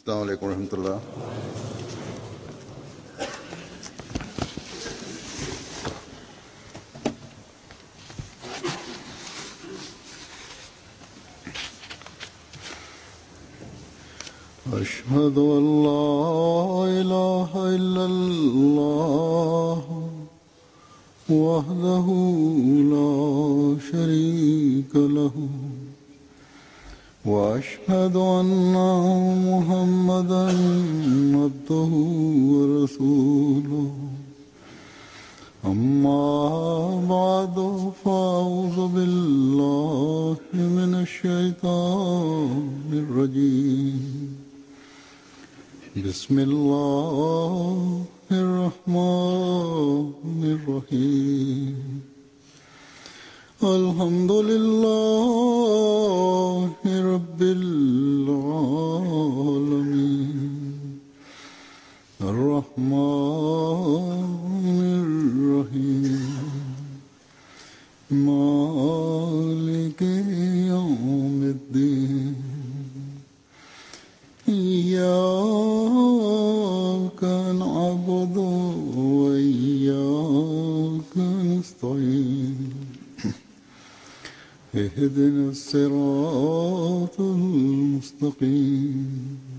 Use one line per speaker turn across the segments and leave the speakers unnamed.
अस्सलाम वालेकुम रहमतुल्लाह। أشهد أن لا إله إلا الله وحده لا شريك له وأشهد أن محمدا عبده ورسوله أما بعد فأعوذ بالله من الشيطان الرجيم بسم الله الرحمن الرحيم الحمد لله رب العالمين الرحمن الرحيم مالك يوم الدين إياك نعبد وإياك نستعين اهدنا الصراط المستقيم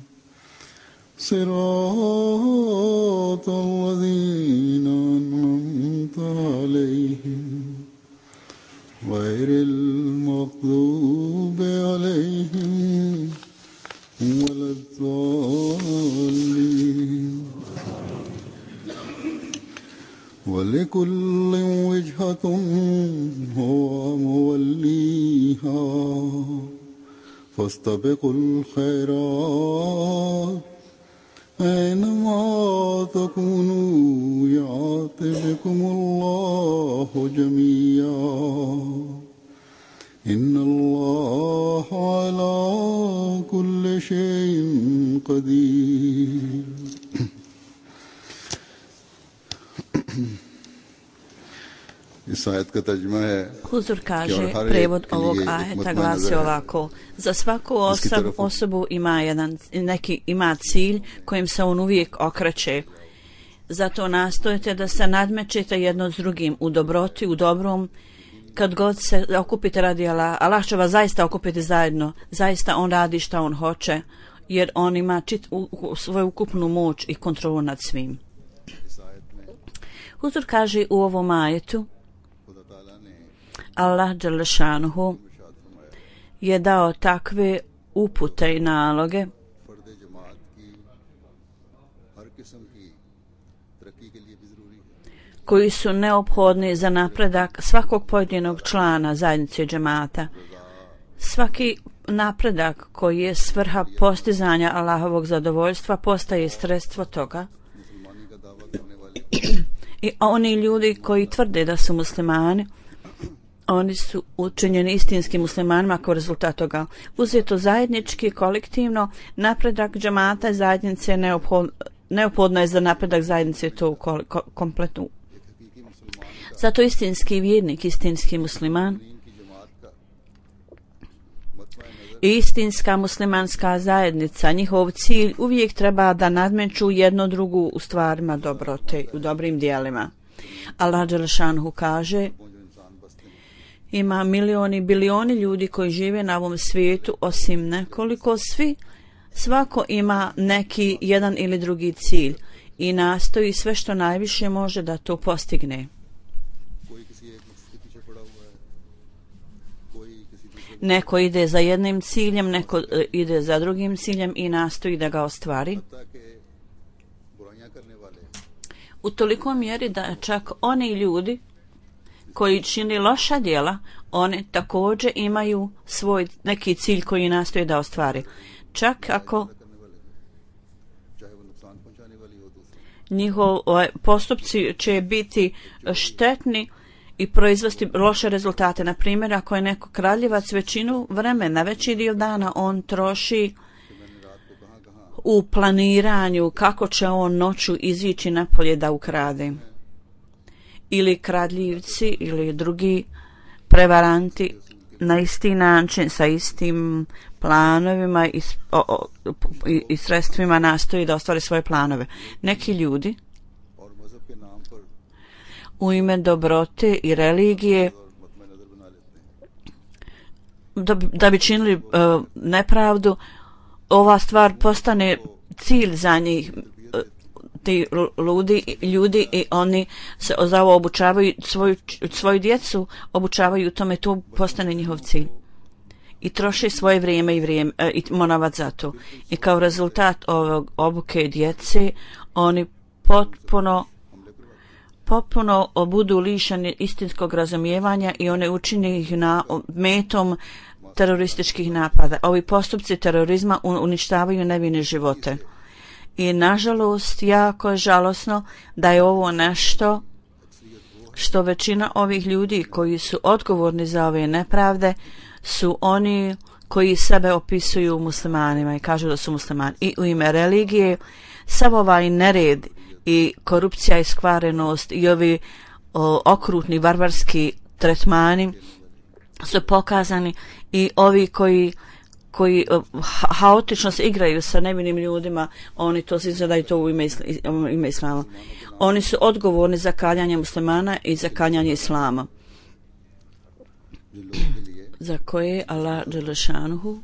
صراط الذين أنعمت عليهم غير المغضوب عليهم ولا الضالين ولكل وجهة هو موليها فاستبقوا الخيرات أينما تكونوا يأت بكم الله جميعا إن الله على كل شيء قدير
Huzur kaže, prevod ovog ajeta glasi ovako: za svaku osobu ima cilj kojim se on uvijek okreće. Zato nastojite da se nadmećete jedno s drugim u dobroti, u dobrom. Kad god se okupite radi Allah će vas zaista okupiti zajedno. Zaista on radi šta on hoće, jer on ima svoju ukupnu moć i kontrolu nad svim. Huzur kaže u ovom ajetu: Allah dželešanuhu je dao takve upute i naloge koji su neophodni za napredak svakog pojedinog člana zajednice džemata. Svaki napredak koji je svrha postizanja Allahovog zadovoljstva postaje sredstvo toga. I oni ljudi koji tvrde da su muslimani, oni su učinjeni istinskim muslimanima kao rezultat toga. Uzeto zajednički, kolektivno, napredak džemata zajednice neophodno je za napredak zajednice to kompletno. Zato istinski vjernik, istinski musliman i istinska muslimanska zajednica, njihov cilj uvijek treba da nadmeću jedno drugu u stvarima dobrote, u dobrim dijelima. Allah dželešanuhu kaže: ima milioni, bilioni ljudi koji žive na ovom svijetu, osim nekoliko, svako ima neki jedan ili drugi cilj i nastoji sve što najviše može da to postigne. Neko ide za jednim ciljem, neko ide za drugim ciljem i nastoji da ga ostvari. U toliko mjeri da čak oni ljudi koji čini loša djela, oni također imaju svoj neki cilj koji nastoje da ostvari. Čak ako njihov postupci će biti štetni i proizvesti loše rezultate. Na primjer, ako je neko kraljevac, većinu vremena, veći dio dana on troši u planiranju kako će on noću izići napolje da ukrade. Ili kradljivci ili drugi prevaranti na isti način, sa istim planovima i sredstvima nastoji da ostvari svoje planove. Neki ljudi u ime dobrote i religije da bi činili nepravdu, ova stvar postane cilj za njih, ti ljudi i oni se za ovo obučavaju, svoju djecu obučavaju u tome, to postane njihov cilj. I troši svoje vrijeme i novac za to. I kao rezultat ovog obuke djece, oni potpuno budu lišeni istinskog razumijevanja i one učini ih metom terorističkih napada. Ovi postupci terorizma uništavaju nevine živote. I nažalost, jako je žalosno da je ovo nešto što većina ovih ljudi koji su odgovorni za ove nepravde su oni koji sebe opisuju muslimanima i kažu da su muslimani. I u ime religije sav ovaj nered i korupcija i skvarenost i ovi okrutni varvarski tretmani su pokazani i ovi koji haotično se igraju sa nevinim ljudima, oni to se izgledaju to u ime islama. Oni su odgovorni za kaljanje muslimana i za kaljanje islama, za koje Allah dželešanuhu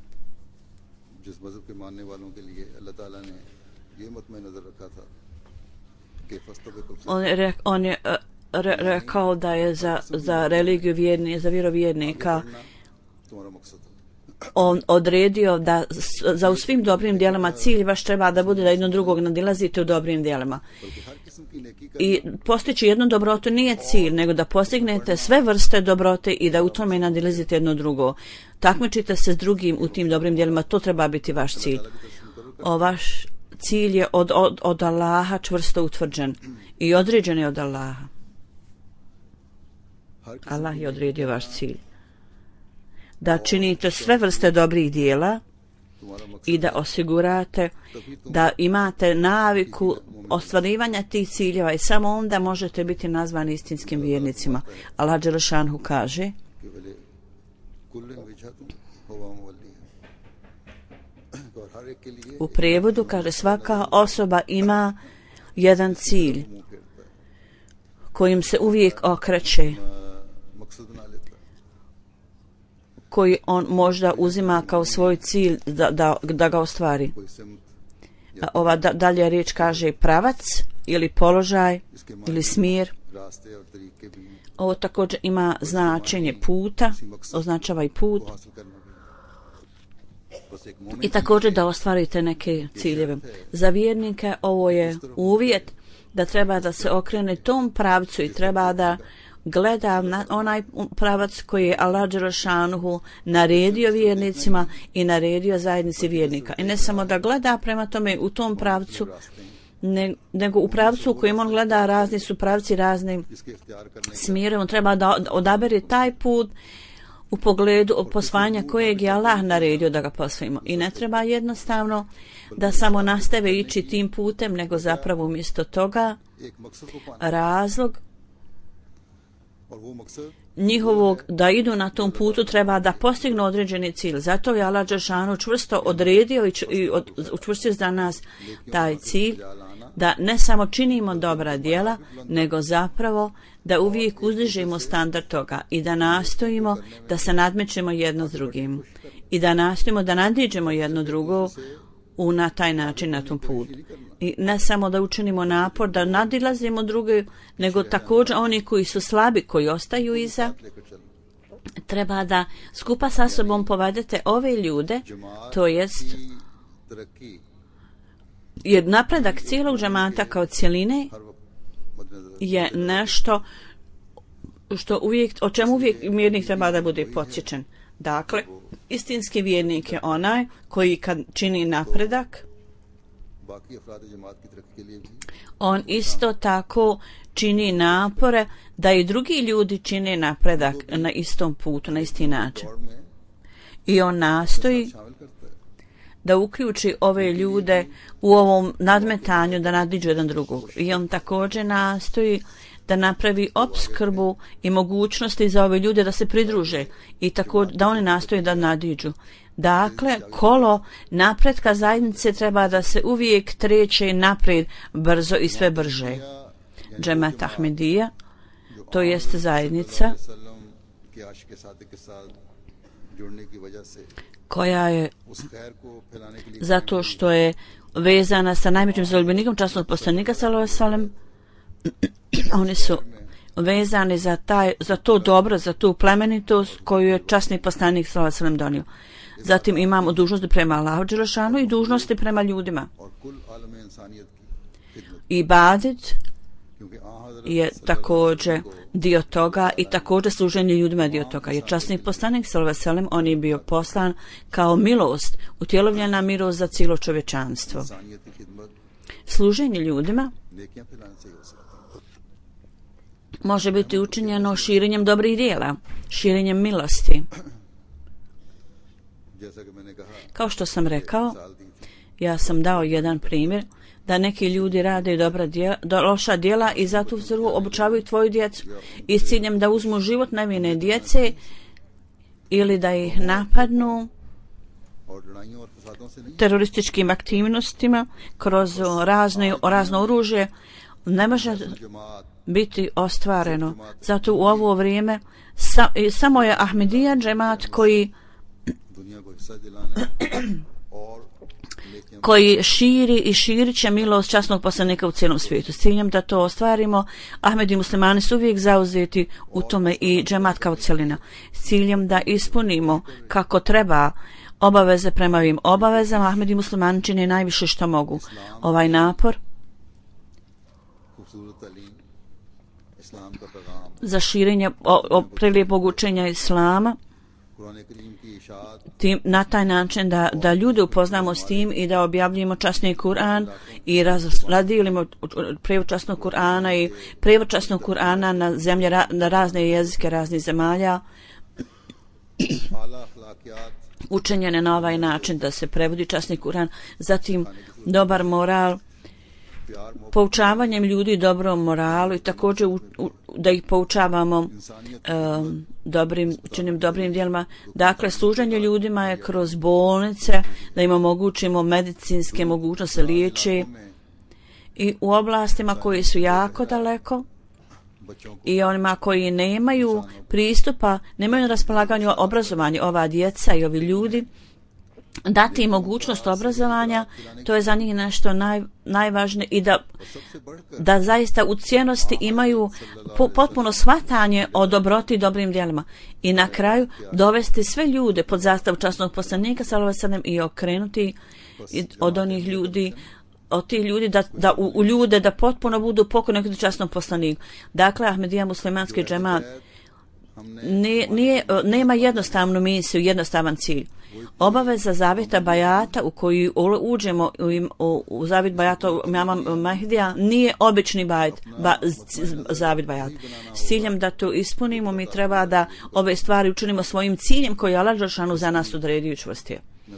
on je rekao da je za religiju za vjerovjernika on odredio da za u svim dobrim djelima cilj vaš treba da bude da jedno drugog nadilazite u dobrim djelima. I postići jednu dobrotu nije cilj, nego da postignete sve vrste dobrote i da u tome nadilazite jedno drugo. Takmičite se s drugim u tim dobrim djelima, to treba biti vaš cilj. Vaš cilj je od Allaha čvrsto utvrđen i određen je od Allaha. Allah je odredio vaš cilj. Da činite sve vrste dobrih dijela i da osigurate da imate naviku ostvarivanja tih ciljeva i samo onda možete biti nazvani istinskim vjernicima. Allah dželešanhu kaže u prijevodu, kaže, svaka osoba ima jedan cilj kojim se uvijek okreće, koji on možda uzima kao svoj cilj da ga ostvari. Ova dalje riječ kaže pravac ili položaj ili smjer. Ovo također ima značenje puta, označava i put. I također da ostvarite neke ciljeve. Za vjernike ovo je uvjet da treba da se okrene tom pravcu i treba da gleda na onaj pravac koji je Allah dželešanuhu naredio vjernicima i naredio zajednici vjernika. I ne samo da gleda prema tome u tom pravcu, nego u pravcu u kojem on gleda razni su pravci, razni smjere. On treba da odabere taj put u pogledu posvajanja kojeg je Allah naredio da ga posvojimo. I ne treba jednostavno da samo nastave ići tim putem, nego zapravo umjesto toga razlog njihovog da idu na tom putu treba da postignu određeni cilj. Zato je Allah dželešanu čvrsto odredio i učvrstio za nas taj cilj da ne samo činimo dobra djela, nego zapravo da uvijek uzdižemo standard toga i da nastojimo da se nadmećemo jedno s drugim i da nastojimo da nadiđemo jedno drugo na taj način na tom putu. I ne samo da učinimo napor da nadilazimo druge, nego također oni koji su slabi, koji ostaju iza, treba da skupa sa sobom povedete ove ljude, to jest jer napredak cijelog džemata kao cijeline je nešto o čemu uvijek vjernik treba da bude podsjećen. Dakle, istinski vjernik je onaj koji kad čini napredak, on isto tako čini napore da i drugi ljudi čine napredak na istom putu, na isti način. I on nastoji da uključi ove ljude u ovom nadmetanju da nadiđu jedan drugog. I on također nastoji da napravi opskrbu i mogućnosti za ove ljude da se pridruže i tako da oni nastoje da nadiđu. Dakle, kolo napretka zajednice treba da se uvijek treće naprijed brzo i sve brže. Džemat Ahmedija, to jest zajednica koja je zato što je vezana sa najvećim zaljubljenikom časnog poslanika sallallahu alejhi ve sellem, oni su vezani za to dobro, za tu plemenitost koju je časni poslanik sallallahu alejhi ve sellem donio. Zatim imamo dužnosti prema Allahu dželešanu i dužnosti prema ljudima. Ibadet je također dio toga i također služenje ljudima je dio toga. Jer časni poslanik sallallahu alejhi ve sellem, on je bio poslan kao milost, utjelovljena milost za cijelo čovječanstvo. Služenje ljudima može biti učinjeno širenjem dobrih djela, širenjem milosti. Kao što sam rekao, ja sam dao jedan primjer da neki ljudi rade loša djela i zato obučavaju tvoju djecu i s ciljem da uzmu život nevine djece ili da ih napadnu terorističkim aktivnostima kroz razno oružje, ne može biti ostvareno. Zato u ovo vrijeme samo je Ahmedija džemat koji širi i širit će milost časnog poslanika u cijelom svijetu. S ciljem da to ostvarimo, Ahmedi muslimani su uvijek zauzeti u tome i džemat kao cjelina. S ciljem da ispunimo kako treba obaveze prema ovim obavezama, Ahmedi muslimani čine najviše što mogu. Ovaj napor za širenje prelijepog učenja islama na taj način da ljude upoznamo s tim i da objavljujemo časni Kur'an i razdijelimo prijevod časnog Kur'ana i prijevod časnog Kur'ana na zemlje, na razne jezike raznih zemalja, učenjene na ovaj način da se prevodi časni Kur'an, zatim dobar moral, poučavanjem ljudi dobrom moralu i također da ih poučavamo dobrim djelima. Dakle, služenje ljudima je kroz bolnice, da im omogućimo medicinske mogućnosti se liječe i u oblastima koji su jako daleko i onima koji nemaju pristupa, nemaju na raspolaganju obrazovanje, ova djeca i ovi ljudi, dati im mogućnost obrazovanja, to je za njih nešto najvažnije i da zaista u cijenosti imaju potpuno shvatanje o dobroti i dobrim djelima. I na kraju dovesti sve ljude pod zastavu časnog poslanika sallallahu alejhi ve sellem i okrenuti od onih ljudi, od tih ljudi u ljude da potpuno budu pokorni časnom poslaniku. Dakle, Ahmedija muslimanski džemat nema jednostavnu misiju, jednostavan cilj. Obaveza zavjeta bajata u koji uđemo u zavjet bajata imama Mahdija nije obični zavjet bajata. S ciljem da to ispunimo, mi treba da ove stvari učinimo svojim ciljem koji je Allah dželešanu za nas odredio i čvrstio.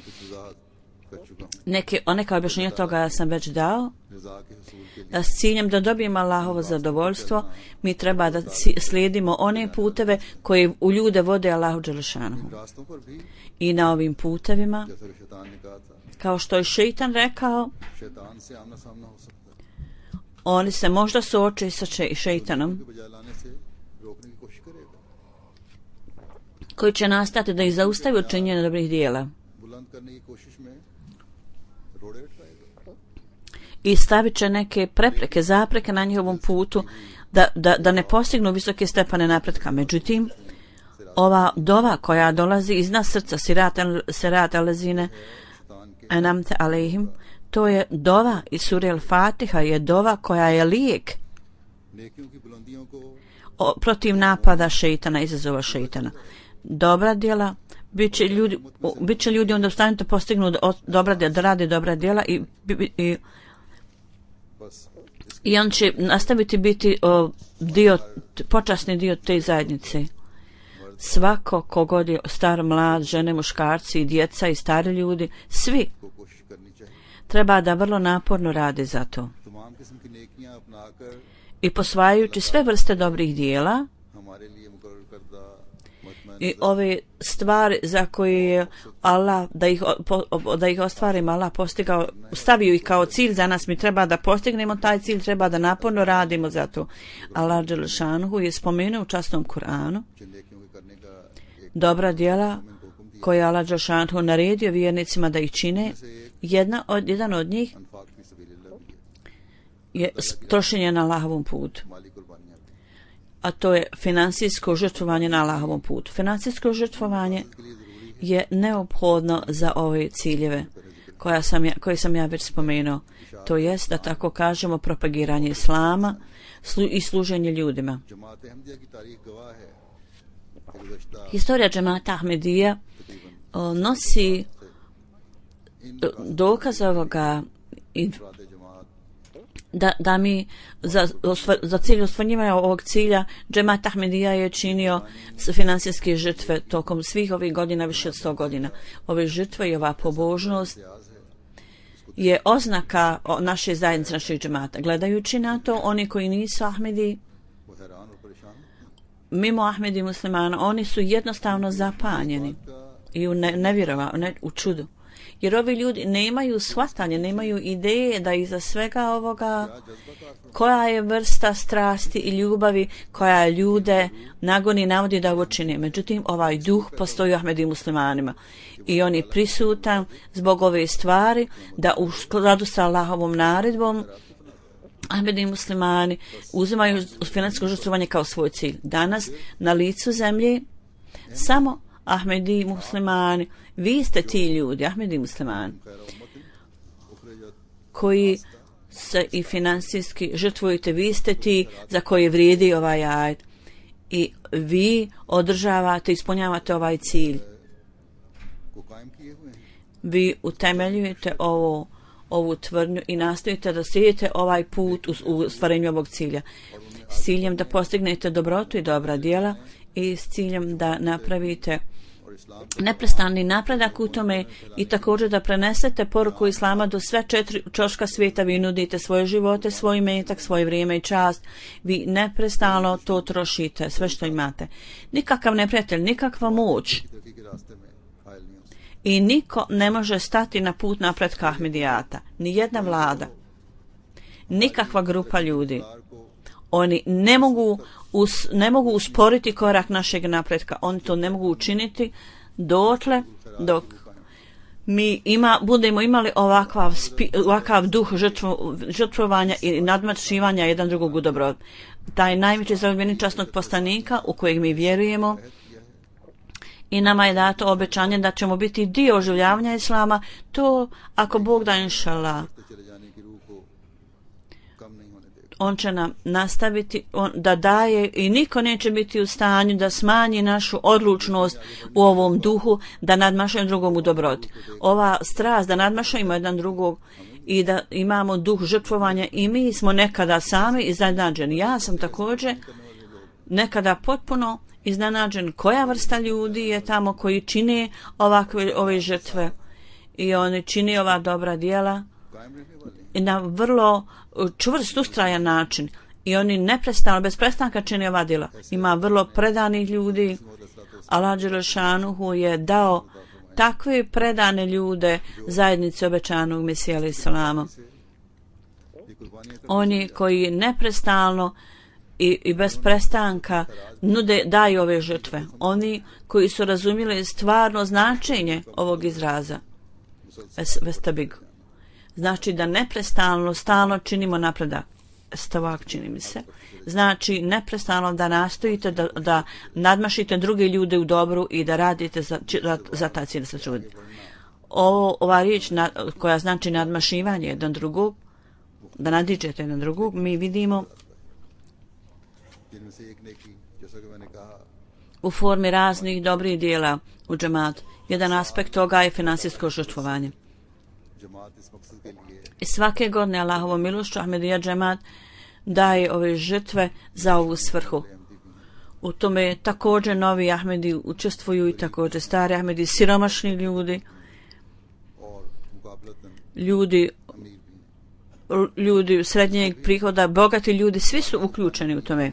Neka objašnjenja toga ja sam već dao. Da s ciljem da dobijemo Allahovo zadovoljstvo, mi treba da slijedimo one puteve koje u ljude vode Allahu dželešanu. I na ovim putevima, kao što je šeitan rekao, oni se možda suoče sa šeitanom koji će nastati da ih zaustavi od činjenja dobrih dijela i stavit će neke prepreke, zapreke na njihovom putu da ne postignu visoke stepene napretka. Međutim, ova dova koja dolazi iznad srca sirat alezine enamte alejhim, to je dova iz sure Al-Fatiha, je dova koja je lijek protiv napada šeitana, izazova šeitana. Dobra djela, bit će ljudi onda u stanju da postignu da rade dobra djela i on će nastaviti biti počasni dio te zajednice. Svako kogod je star, mlad, žene, muškarci, djeca i stari ljudi, svi treba da vrlo naporno rade za to i posvajajući sve vrste dobrih dijela i ove stvari za koje je Allah da ih ostvarimo, Allah postigao, stavio ih kao cilj za nas, mi treba da postignemo taj cilj, treba da naporno radimo za to. Allah dželešanuhu je spomenuo u časnom Kur'anu dobra djela koje je Allah dželešanuhu naredio vjernicima da ih čine. Jedan od njih je trošenje na Allahovom putu, a to je financijsko žrtvovanje na Allahovom putu. Financijsko žrtvovanje je neophodno za ove ciljeve koje sam ja već spomenuo. To jest, da tako kažemo, propagiranje islama i služenje ljudima. Historija džemata Ahmedija nosi dokaz ovoga da mi za cilj ostvarivanja ovog cilja džemat Ahmedija je činio financijske žrtve tokom svih ovih godina, više od 100 godina. Ove žrtve i ova pobožnost je oznaka naše zajednice, naših džemata. Gledajući na to, oni koji nisu Ahmedi, mimo Ahmedi muslimana, oni su jednostavno zapanjeni i u čudu. Jer ovi ljudi nemaju shvatanje, nemaju ideje da iza svega ovoga koja je vrsta strasti i ljubavi koja ljude nagoni i navodi da ovo čine. Međutim, ovaj duh postoji u Ahmedi muslimanima i on je prisutan zbog ove stvari da u skladu sa Allahovom naredbom Ahmedi muslimani uzimaju financijsko žrtvovanje kao svoj cilj. Danas na licu zemlje samo Ahmedi muslimani, vi ste ti ljudi, Ahmedi muslimani, koji se i financijski žrtvujete, vi ste ti za koje vrijedi ovaj ajet i vi održavate, ispunjavate ovaj cilj. Vi utemeljujete ovu tvrdnju i nastojite da slijedite ovaj put u stvarenju ovog cilja s ciljem da postignete dobrotu i dobra djela i s ciljem da napravite neprestani napredak u tome i također da prenesete poruku islama do sve 4 ćoška svijeta. Vi nudite svoje živote, svoj imetak, svoje vrijeme i čast. Vi neprestano to trošite, sve što imate. Nikakav neprijatelj, nikakva moć i niko ne može stati na put napretka Ahmedijata. Ni jedna vlada, nikakva grupa ljudi. Oni ne mogu usporiti korak našeg napretka. Oni to ne mogu učiniti dok mi budemo imali ovakav duh žrtvovanja i nadmašivanja jedan drugog u dobrot. Taj najveći zarobljeni časnog poslanika u kojeg mi vjerujemo i nama je dato obećanje da ćemo biti dio oživljavanja islama, to ako Bog da inšallah. On će nam nastaviti da daje i niko neće biti u stanju da smanji našu odlučnost u ovom duhu, da nadmašujemo drugom u dobroti. Ova strast da nadmašujemo jedan drugog i da imamo duh žrtvovanja i mi smo nekada sami iznenađeni. Ja sam također nekada potpuno iznenađen koja vrsta ljudi je tamo koji čine ove žrtve i oni čine ova dobra djela i na vrlo čvrst, ustrajan način i oni neprestano, bez prestanka čine ova djela. Ima vrlo predanih ljudi. Allah dželešanuhu je dao takve predane ljude zajednici obećanog Mesija alejhi selama. Oni koji neprestano i bez prestanka daju ove žrtve. Oni koji su razumjeli stvarno značenje ovog izraza. Vestabig. Znači da neprestano, stalno činimo napredak. Stavak čini mi se. Znači neprestano da nastojite da nadmašite druge ljude u dobru i da radite za taj cilj se trudi. Ova riječ koja znači nadmašivanje jedan drugog, da nadiđete jedan drugog, mi vidimo u formi raznih dobrih dijela u džematu. Jedan aspekt toga je financijsko žrtvovanje. I svake godine Allahovom milošću Ahmedija džemat daje ove žrtve za ovu svrhu. U tome također novi Ahmedi učestvuju i također stari Ahmedi, siromašni ljudi ljudi srednjeg prihoda, bogati ljudi, svi su uključeni u tome.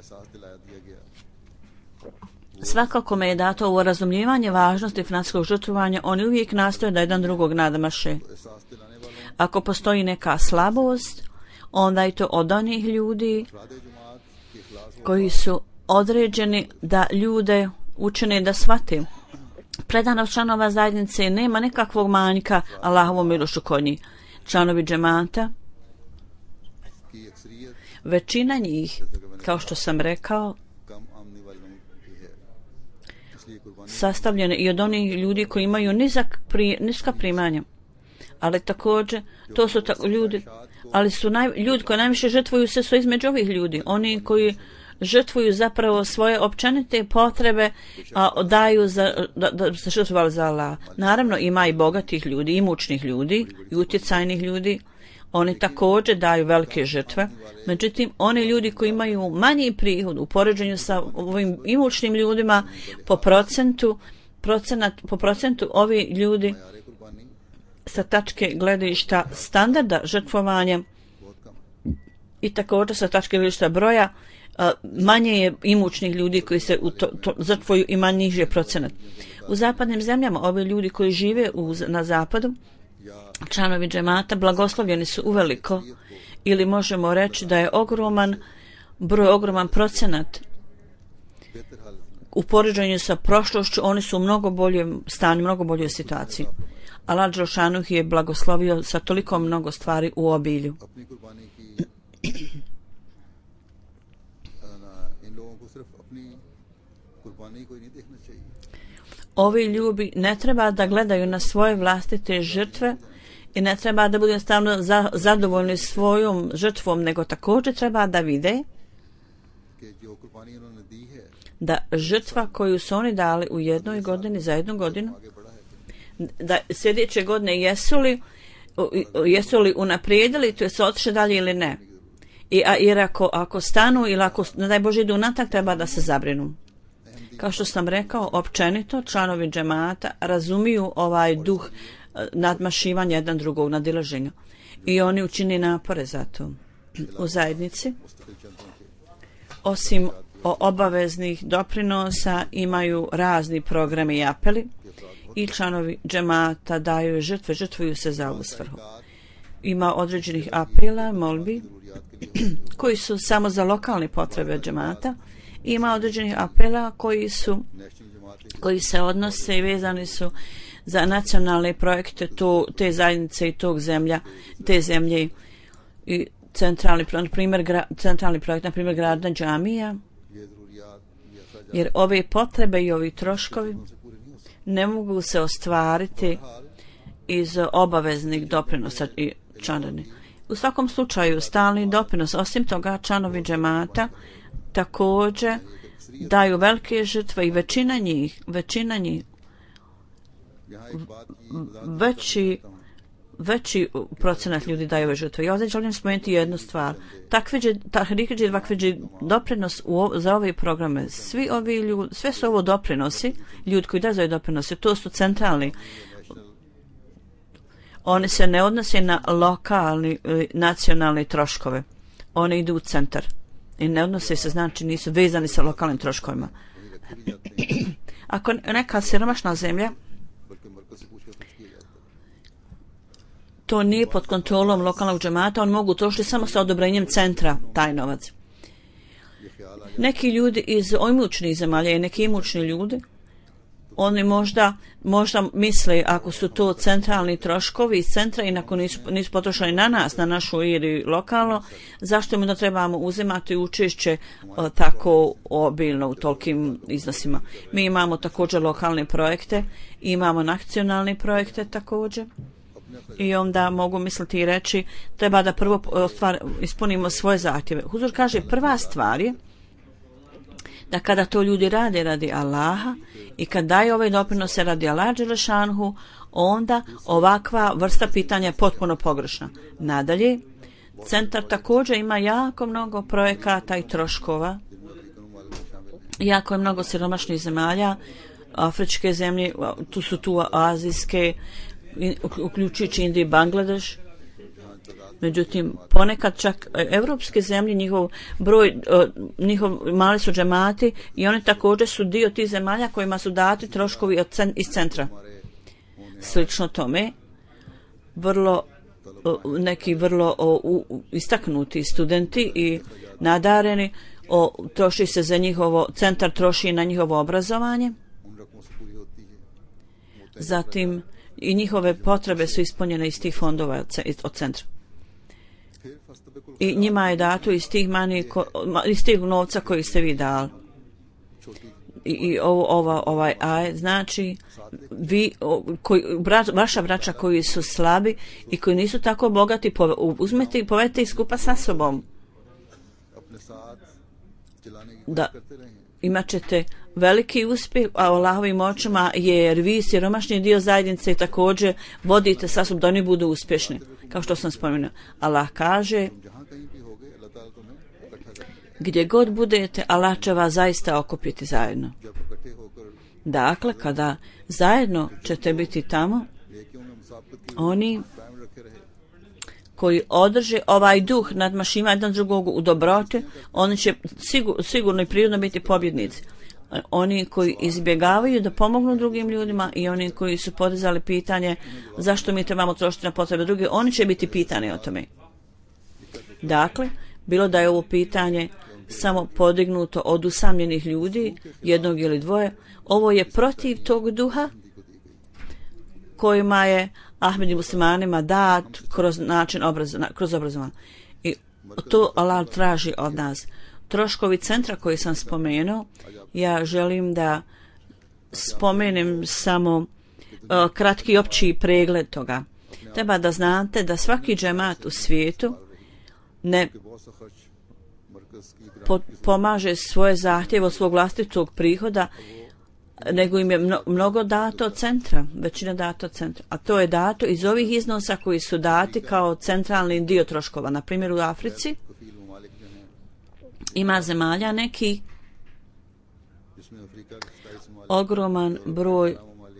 Svakako me je dato ovo razumijevanje važnosti financijskog žrtvovanja, oni uvijek nastoje da jedan drugog nadmaše. Ako postoji neka slabost, onda je to od onih ljudi koji su određeni da ljude učine da shvate. Predanost članova zajednice nema nekakvog manjka Allahovom milošću kod njih. Članovi džemata, većina njih, kao što sam rekao, sastavljene i od onih ljudi koji imaju niska primanja. Ali također, to su ljudi, ali su ljudi koji najviše žrtvuju se su između ovih ljudi. Oni koji žrtvuju zapravo svoje općenite potrebe, a daju da se žrtvovali za Allah. Naravno, ima i bogatih ljudi, imućnih ljudi, i utjecajnih ljudi. Oni također daju velike žrtve. Međutim, oni ljudi koji imaju manji prihod u poređenju sa ovim imućnim ljudima, po procentu ovi ljudi sa tačke gledišta standarda žrtvovanja i također sa tačke gledišta broja, manje je imućnih ljudi koji se žrtvuju i niži procenat. U zapadnim zemljama ovi ljudi koji žive na zapadu, članovi džemata, blagoslovljeni su uveliko, ili možemo reći da je ogroman procenat u poređenju sa prošlošću, oni su u mnogo boljem stanju, mnogo boljoj situaciji. Allah Đelšanuh je blagoslovio sa toliko mnogo stvari u obilju. Ovi ljudi ne treba da gledaju na svoje vlastite žrtve i ne treba da budu stalno zadovoljni svojom žrtvom, nego također treba da vide da žrtva koju su oni dali u jednoj godini, za jednu godinu, da sljedeće godine jesu li unaprijedili, to je se otišli dalje ili ne. Jer ako stanu ili ako, ne daj Bože, idu natak, treba da se zabrinu. Kao što sam rekao, općenito članovi džemata razumiju ovaj duh nadmašivanja jedan drugog, nadilaženja. I oni učini napore za to. U zajednici, osim obaveznih doprinosa, imaju razni programi i apeli i članovi džemata daju žrtvuju se za ovu svrhu. Ima određenih apela, molbi, koji su samo za lokalne potrebe džemata. Ima određenih apela koji se odnose i vezani su za nacionalne projekte te zajednice i te zemlje i centralni projekt, na primjer gradnja džamija, jer ove potrebe i ovi troškovi ne mogu se ostvariti iz obaveznih doprinosa i članarine. U svakom slučaju stalni doprinos, osim toga članovi džemata također daju velike žrtve i većina njih veći procenat ljudi daju ove žrtve. I ovdje želim spomenuti jednu stvar. Takvih doprinos za ove programe, sve su ovo doprinosi, ljudi koji daju doprinose, to su centralni. Oni se ne odnose na lokalni, nacionalne troškove. Oni idu u centar. I ne odnose se, znači nisu vezani sa lokalnim troškovima. Ako neka siromašna zemlja, to nije pod kontrolom lokalnog džemata, on mogu trošiti samo sa odobrenjem centra taj novac. Neki ljudi iz imućnih zemalja i neki imućni ljudi, oni možda misle, ako su to centralni troškovi iz centra i ako nisu potrošeni na nas, na našu ili lokalno, zašto im da trebamo uzimati učešće tako obilno u tolikim iznosima. Mi imamo također lokalne projekte, imamo nacionalne projekte također. I onda mogu misliti i reći, treba da prvo ispunimo svoje zahtjeve. Huzur kaže, prva stvar je da kada to ljudi rade radi Allaha i kad daju ove doprinose radi Allaha dželešanhu, onda ovakva vrsta pitanja je potpuno pogrešna. Nadalje, centar također ima jako mnogo projekata i troškova, jako je mnogo siromašnih zemalja, afričke zemlje, tu azijske, uključujući Indiju i Bangladeš, Međutim, ponekad čak evropske zemlje, njihov mali su džemati i oni također su dio tih zemalja kojima su dati troškovi iz centra. Slično tome, neki vrlo istaknuti studenti i nadareni, troši se za centar troši na njihovo obrazovanje. Zatim i njihove potrebe su ispunjene iz tih fondova od centra. I njima je dato iz tih novca koji ste vi dali. I ovaj ajet znači vaša braća koji su slabi i koji nisu tako bogati, uzmete i povedite ih skupa sa sobom. Da imat ćete veliki uspjeh a Allahovim očima, jer vi siromašni dio zajednice također vodite sa sobom da oni budu uspješni. Kao što sam spomenuo, Allah kaže gdje god budete, Allah će vas zaista okupiti zajedno. Dakle, kada zajedno ćete biti tamo, oni koji održe ovaj duh nadmašima jedan drugog u dobrote, oni će sigurno i prirodno biti pobjednici. Oni koji izbjegavaju da pomognu drugim ljudima i oni koji su podizali pitanje zašto mi trebamo trošiti na potrebe druge, oni će biti pitani o tome. Dakle, bilo da je ovo pitanje samo podignuto od usamljenih ljudi, jednog ili dvoje, ovo je protiv tog duha kojima je Ahmed i muslimanima dat kroz način kroz obrazovanje. I to Allah traži od nas. Troškovi centra koji sam spomenuo, ja želim da spomenem samo kratki opći pregled toga. Treba da znate da svaki džemat u svijetu ne pomaže svoje zahtjeve od svog vlastitog prihoda, nego im je mnogo dato od centra, većina dato od centra. A to je dato iz ovih iznosa koji su dati kao centralni dio troškova. Na primjer u Africi ima zemalja neki ogroman broj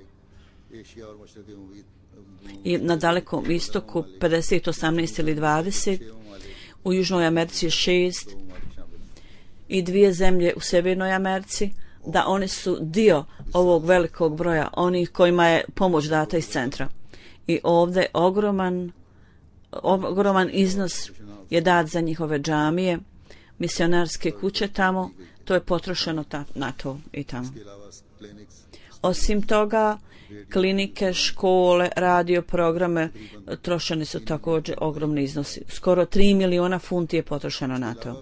i na dalekom istoku 50, 18 ili 20, u Južnoj Americi 6 i 2 zemlje u Sjevernoj Americi, da oni su dio ovog velikog broja onih kojima je pomoć data iz centra. I ovdje ogroman iznos je dat za njihove džamije, misionarske kuće tamo, to je potrošeno na to i tamo. Osim toga, klinike, škole, radio programe, trošeni su također ogromni iznosi. Skoro 3 miliona funti je potrošeno na to.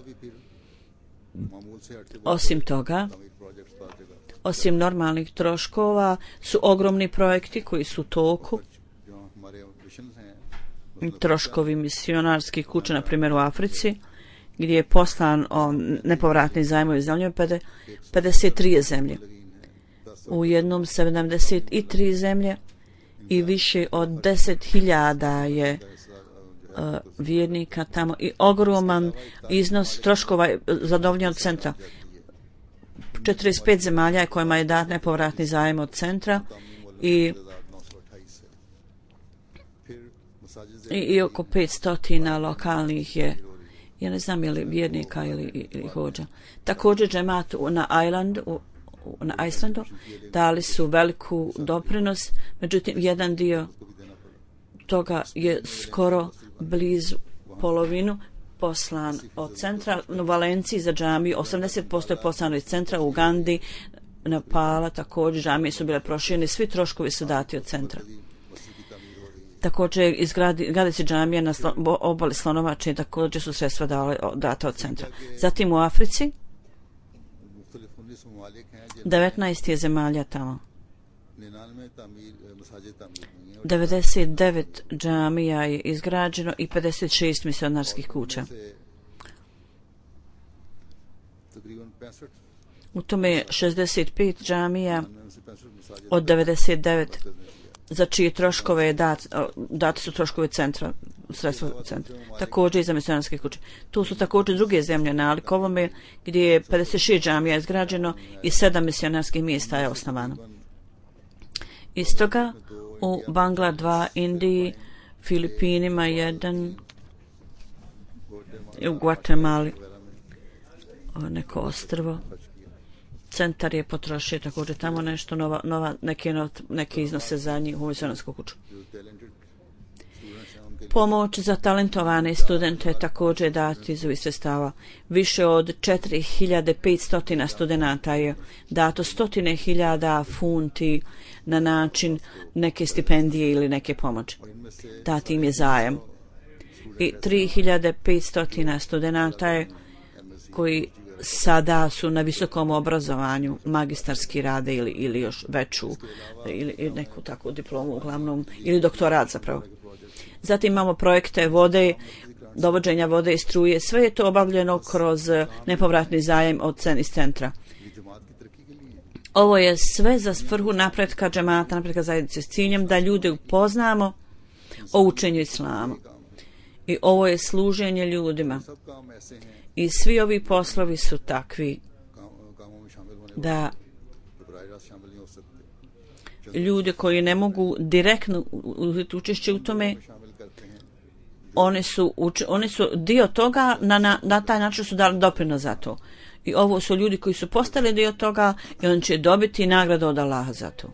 Osim toga, osim normalnih troškova, su ogromni projekti koji su u toku. Troškovi misionarskih kuća, na primjer u Africi, gdje je poslan nepovratni zajmovi zemlje 53 zemlje. U jednom 73 zemlje i više od 10.000 je vjernika tamo i ogroman iznos troškova zadovoljen od centra. 45 zemalja kojima je dat nepovratni zajem od centra i oko 500 lokalnih je, ja ne znam je li vjernika ili hođa. Također džemat na Islandu dali su veliku doprinos, međutim jedan dio toga je skoro blizu polovinu poslan od centra. U Valenciji za džamiju 80% je poslano iz centra, u Ugandi, Nepala također džamije su bile proširene, svi troškovi su dati od centra. Također gradi se džamija na obali Slonovače, također su sredstva data od centra. Zatim u Africi 19 je zemalja tamo. 99 džamija je izgrađeno i 56 misionarskih kuća. U tome je 65 džamija od 99 za čije troškove je dati su troškove centra, sredstva centra. Također i za misionarske kuće. Tu su također druge zemlje nalik ovome gdje je 56 džamija izgrađeno i 7 misionarskih mjesta je osnovano. Istoga u Bangla 2, Indiji, Filipinima 1, u Guatemali, neko ostrvo. Centar je potrošio također tamo nešto, neke iznose za njihovu misionarsku kuću. Pomoć za talentovane studente također dati iz ovih sredstava. Više od 4500 studenata je dato 100.000 funti na način neke stipendije ili neke pomoći. Dati im je zajam. I 3500 studenata je koji sada su na visokom obrazovanju, magistarski rade ili još veću ili neku takvu diplomu uglavnom ili doktorat zapravo. Zatim imamo projekte vode, dovođenja vode i struje. Sve je to obavljeno kroz nepovratni zajam od iz centra. Ovo je sve za svrhu napretka džemata, napretka zajednice s ciljem da ljude upoznamo o učenju islama. I ovo je služenje ljudima. I svi ovi poslovi su takvi da ljudi koji ne mogu direktno uzeti učešće u tome, oni su dio toga, na taj način su dali doprinos za to. I ovo su ljudi koji su postali dio toga i oni će dobiti nagradu od Allaha za to.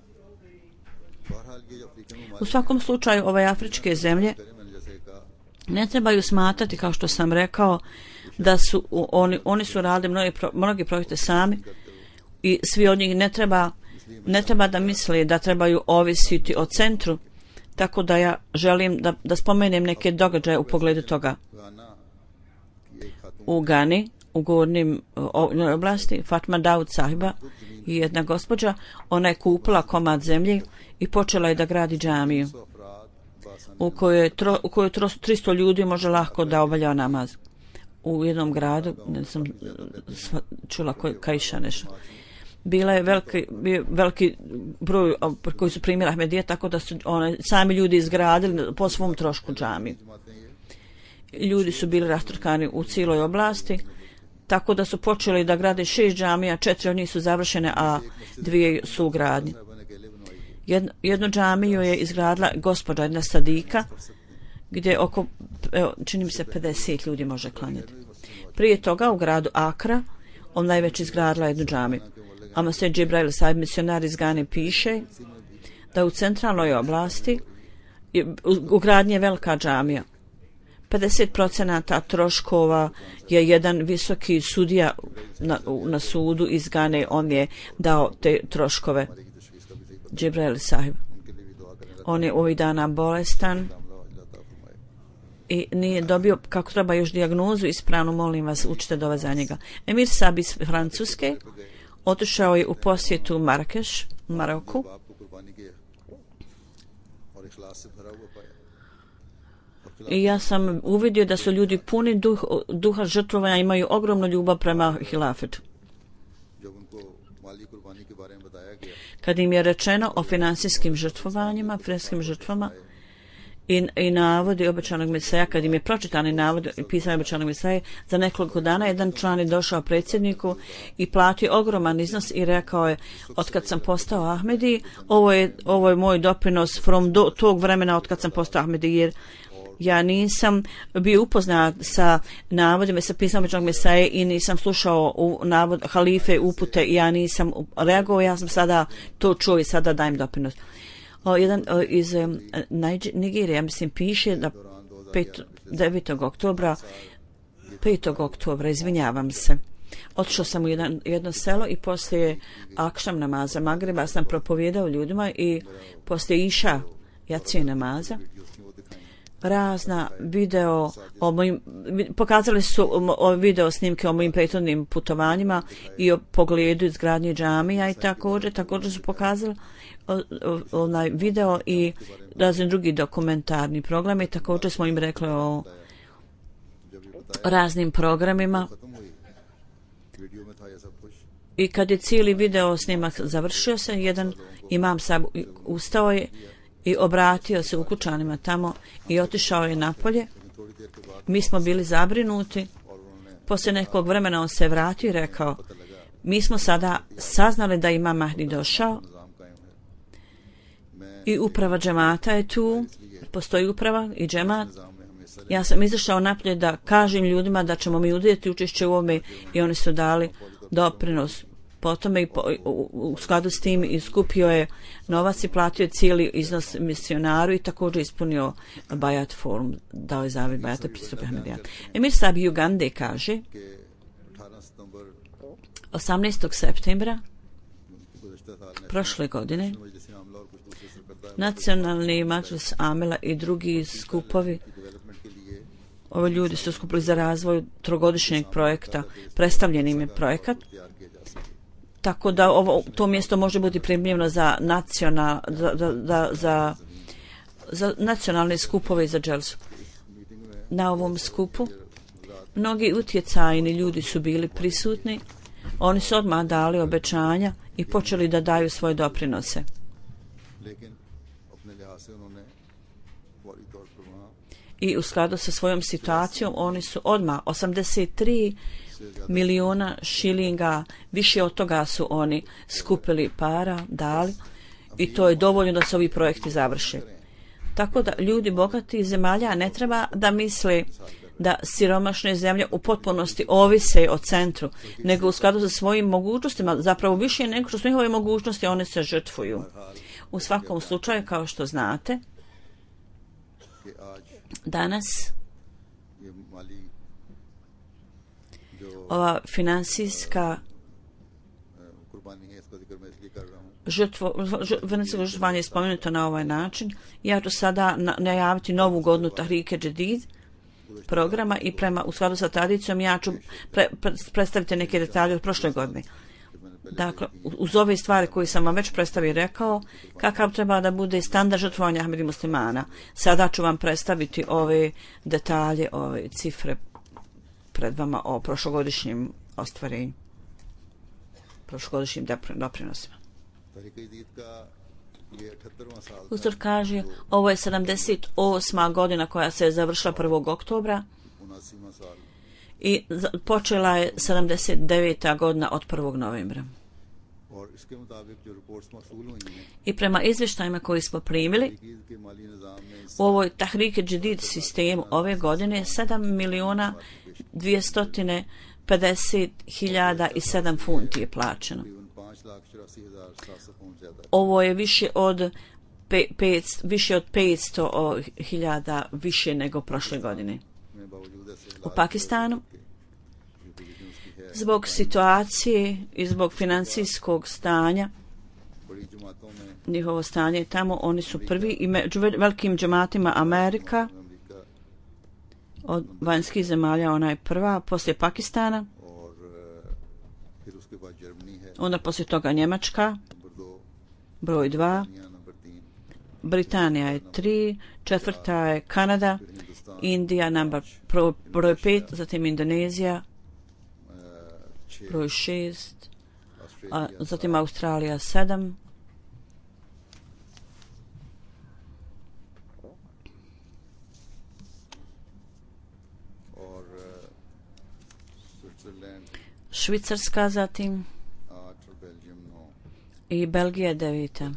U svakom slučaju ove afričke zemlje ne trebaju smatrati, kao što sam rekao, da su oni su radili mnogi projekte sami i svi od njih ne treba da misle da trebaju ovisiti o centru, tako da ja želim da spomenem neke događaje u pogledu toga. U Gani, u govornim oblasti, Fatma Daud Sahiba i jedna gospođa, ona je kupila komad zemlje i počela je da gradi džamiju u kojoj 300 ljudi može lako da obavlja namaz. U jednom gradu, ne sam čula Kajša nešto. Bila je veliki broj koji su primili Ahmedije, tako da su sami ljudi izgradili po svom trošku džamiju. Ljudi su bili rastrkani u cijeloj oblasti, tako da su počeli da grade 6 džamija, 4 od njih su završene, a 2 su u gradnji. Jednu džamiju je izgradila gospođa, jedna sadika, gdje oko, čini mi se, 50 ljudi može klanjati. Prije toga u gradu Akra, ona je već izgradila jednu džamiju. Amasej Džibrail Sahib, misionar iz Gane, piše da u centralnoj oblasti u gradnji je velika džamija. 50% troškova je jedan visoki sudija na sudu iz Gane, on je dao te troškove. Džibrail Sahib. On je ovih dana bolestan i nije dobio kako treba još dijagnozu ispravno, molim vas, učite dove za njega. Emir Sahib iz Francuske otišao je u posjetu Marakeš, Maroku. I ja sam uvidio da su ljudi puni duha žrtvovanja, imaju ogromnu ljubav prema hilafetu. Kad im je rečeno o finansijskim žrtvovanjima, finansijskim žrtvama i navodi obećanog Mesaja, kad im je pročitani navod i pisanje obećanog Mesaja, za nekoliko dana jedan član je došao predsjedniku i platio ogroman iznos i rekao je: otkad sam postao Ahmedi, ovo je moj doprinos do tog vremena otkad sam postao Ahmedi, jer ja nisam bio upoznat sa navodima, sa pisanjem obećanog Mesaje i nisam slušao navod halife upute i ja nisam reagovao, ja sam sada to čuo i sada dajem doprinos. Jedan iz Nigerije, mislim, piše da 5. oktobra, izvinjavam se, otišao sam u jedno selo i poslije akšam namaza Magreba sam propovijedao ljudima i poslije iša jacije namaza razna video pokazali su video snimke o mojim prethodnim putovanjima i o pogledu izgradnje džamija i također su pokazali onaj video i razni drugi dokumentarni programi. Također smo im rekli o raznim programima i kad je cijeli video snimak završio se, jedan imam Sahib ustao je i obratio se ukućanima tamo i otišao je napolje. Mi smo bili zabrinuti. Poslije nekog vremena on se vratio i rekao: mi smo sada saznali da ima Mahdi došao i uprava džemata je tu, postoji uprava i džemat Ja sam izašao naprijed da kažem ljudima da ćemo mi uzeti učešće u ovome i oni su dali doprinos. Potom je u skladu s tim iskupio je novac i platio cijeli iznos misionaru i također ispunio Bajat forum, dao je zavjet Bajata pristup Ahmedijat. Emir Sahib Ugande kaže 18. septembra prošle godine Nacionalni Mađlis Amela i drugi skupovi, ovi ljudi su skupili za razvoj trogodišnjeg projekta, predstavljen im je projekat, tako da to mjesto može biti primljeno za nacionalne skupove i za dželsu. Na ovom skupu mnogi utjecajni ljudi su bili prisutni, oni su odmah dali obećanja i počeli da daju svoje doprinose. I u skladu sa svojom situacijom oni su odmah 83 miliona šilinga, više od toga su oni skupili para, dali i to je dovoljno da se ovi projekti završe. Tako da ljudi bogati zemalja ne treba da misle da siromašne zemlje u potpunosti ovise o centru, nego u skladu sa svojim mogućnostima, zapravo više nego što su njihove mogućnosti, one se žrtvuju. U svakom slučaju, kao što znate, danas ova financijska žrtvovanje je spomenuto na ovaj način. Ja ću sada najaviti novu godinu Tahrike Jadid programa i u skladu sa tradicijom ja ću predstaviti neke detalje od prošle godine. Dakle, uz ove stvari koje sam vam već predstavio rekao, kakav treba da bude standard žrtvovanja Ahmedi muslimana. Sada ću vam predstaviti ove detalje, ove cifre pred vama o prošlogodišnjim ostvarenju, prošlogodišnjim doprinosima. Uzor kaže, ovo je 78. godina koja se je završila 1. oktobra i počela je 79. godina od 1. novembra. I prema izvještajima koji smo primili, u ovoj Tahrike Jadid sistemu ove godine 7.250.007 funti je plaćeno. Ovo je više od 500.000 više nego prošle godine. U Pakistanu, zbog situacije i zbog financijskog stanja, njihovo stanje tamo, oni su prvi i među velikim džematima Amerika, od vanjskih zemalja ona je prva, poslije Pakistana, onda poslije toga Njemačka, broj 2, Britanija je 3, četvrta je Kanada, Indija broj 5, zatim Indonezija, broj 6, zatim Australija 7, Švicarska zatim i Belgija 9.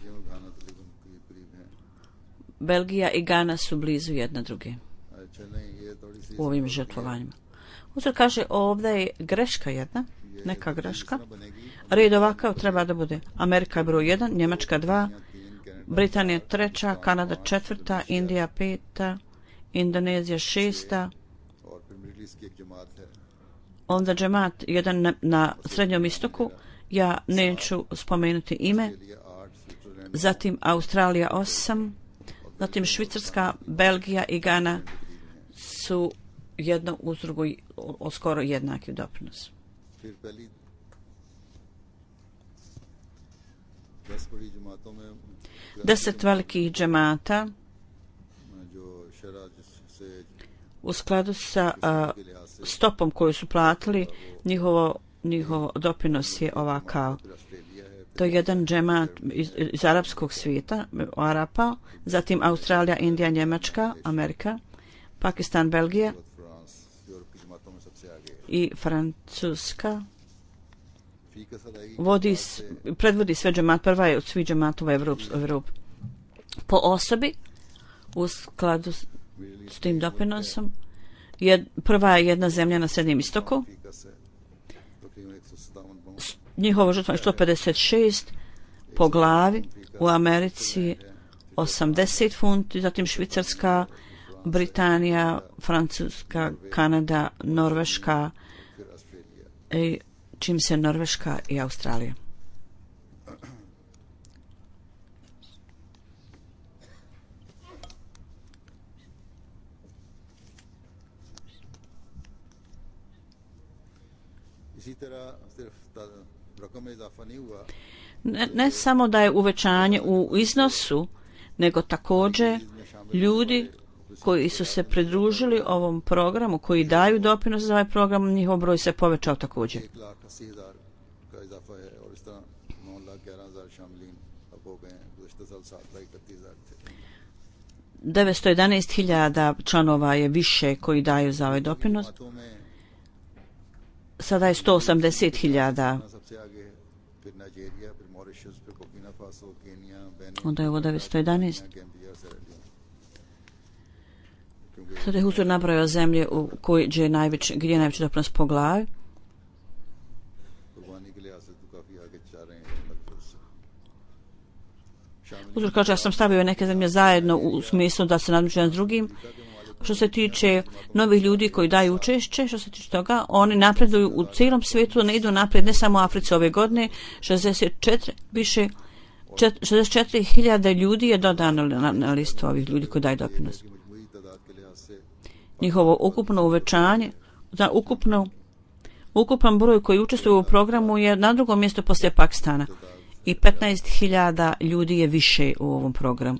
Belgija i Gana su blizu jedna druge u ovim žrtvovanjima. Uzor kaže, ovdje je greška jedna, neka greška. Red ovakav treba da bude Amerika je broj 1, Njemačka 2, Britanija 3, Kanada 4, Indija 5, Indonezija 6, onda džemat jedan na Srednjom istoku, ja neću spomenuti ime, zatim Australija 8, zatim Švicarska, Belgija i Gana su jedno uz drugo skoro jednaki doprinos. Deset velikih džemata u skladu sa stopom koju su platili, njihov doprinos je ovakav. To je jedan džemat iz arapskog svijeta, Arapa, zatim Australija, Indija, Njemačka, Amerika, Pakistan, Belgija i Francuska. Predvodi sve džemat, prva je od svih džematova u Evropi. Po osobi, u skladu s tim doprinosom. Prva je jedna zemlja na Srednjem istoku. Njihova žrtva je 156 po glavi. U Americi 80 funti, zatim Švicarska, Britanija, Francuska, Kanada, Norveška, čim se Norveška i Australija. Ne samo da je uvećanje u iznosu, nego također ljudi koji su se pridružili ovom programu, koji daju doprinos za ovaj program, njihov broj se povećao također. 911.000 članova je više koji daju za ovaj doprinos. Sada je 180.000. Onda je ovo 911. Sada je Huzur nabrojao zemlje gdje je najveći doprinos po glavi. Huzur kaže, ja sam stavio neke zemlje zajedno u smislu da se nadmeću jedan s drugim. Što se tiče novih ljudi koji daju učešće, što se tiče toga, oni napreduju u cijelom svijetu, ne idu naprijed, ne samo u Africi ove godine. 64.000 ljudi je dodano na listu ovih ljudi koji daju doprinos. Njihovo ukupno uvećanje, ukupan broj koji učestvuju u programu je na drugom mjestu poslije Pakistana. I 15.000 ljudi je više u ovom programu.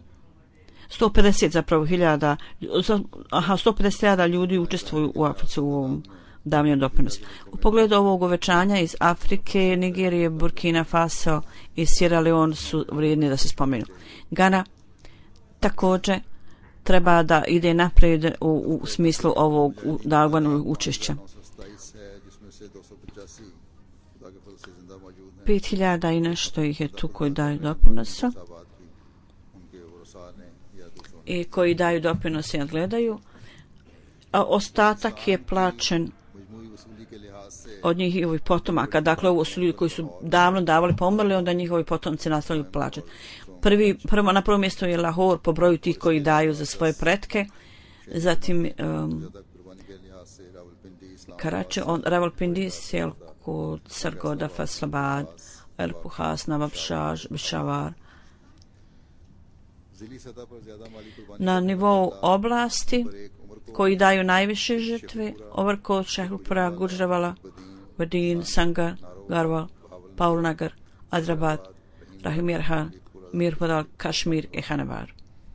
150.000 ljudi učestvuju u Africi u ovom davanju doprinosa. U pogledu ovog uvećanja iz Afrike, Nigerije, Burkina Faso i Sierra Leone su vrijedni da se spomenu. Gana također treba da ide naprijed u smislu ovog davanja učešća. 5.000 i nešto ih je tu koji daju doprinosa i koji daju doprinose i nadgledaju, a ostatak je plaćen od njihovih potomaka. Dakle, ovo su ljudi koji su davno davali pa umrli, onda njihovi potomci nastavljaju plaćati. Na prvom mjestu je Lahore po broju tih koji daju za svoje pretke, zatim Karachi, Rawalpindi, Sialkot, Sargodha, Faisalabad, El-Puhas, Nawabshah, Peshawar. Na nivou oblasti koji daju najviše žrtve, Overkot, Shahrupura, Gujranwala, Badin, Sangar, Garhwal, Paulnagar, Adrabad, Rahim-e-Khan, Mirpur, Kashmir i Khanewar.